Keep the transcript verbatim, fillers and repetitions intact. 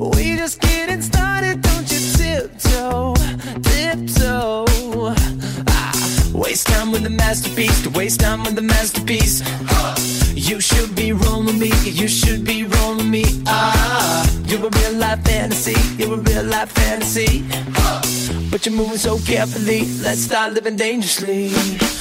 We just getting started, don't you tiptoe, tiptoe. Ah, waste time with the masterpiece, to waste time with the masterpiece. Huh. You should be rolling me, you should be rolling me. Ah, you're a real life fantasy, you're a real life fantasy. Huh. But you're moving so carefully, let's start living dangerously.